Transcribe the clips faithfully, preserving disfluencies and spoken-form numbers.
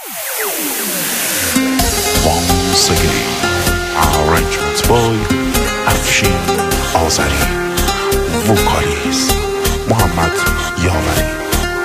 Once again, arrangements by افشین آذری، وکالیست محمد یاوری.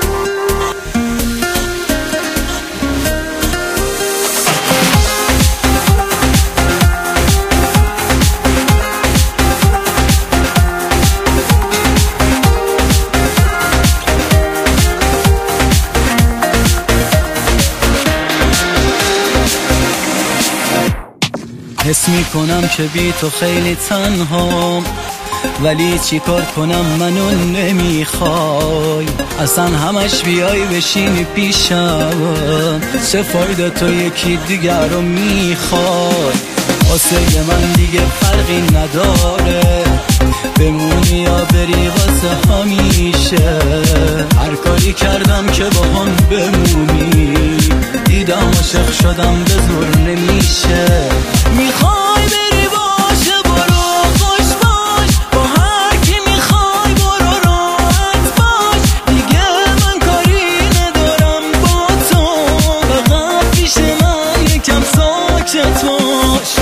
حس میکنم که بی تو خیلی تنهام، ولی چی کار کنم منو نمیخوای. اصلا همش بیای بشینی پیشم، چه فایده تو یکی دیگر رو میخوای. واسه من دیگه فرقی نداره بمونی یا بری واسه همیشه. هر کاری کردم که با هم بمونی، دیدم عاشق شدم به زور نمیشه. میخوای بری باشه برو خوش باش، با هر کی میخوای برو راحت باش. دیگه من کاری ندارم با تو، فقط پیش من یکم ساکت باش.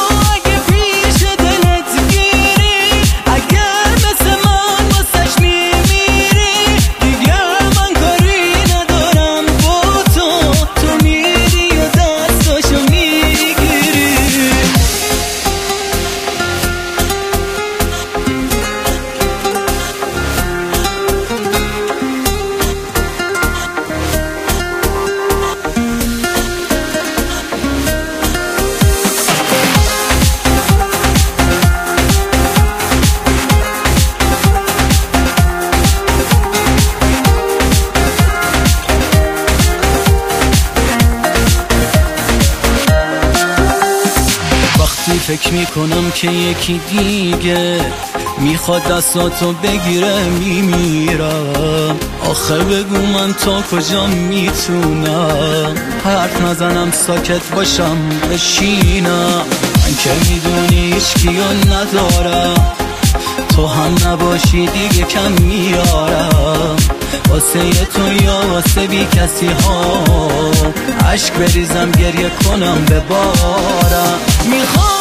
فکر میکنم که یکی دیگه میخواد دستاتو بگیره میمیرم. آخه بگو من تا کجا میتونم حرف نزنم ساکت باشم بشینم. من که میدونی هیچکیو ندارم، تو هم نباشی دیگه کم میارم. واسه تو یا واسه بی کسی ها عشق بریزم گریه کنم ببارم. میخوام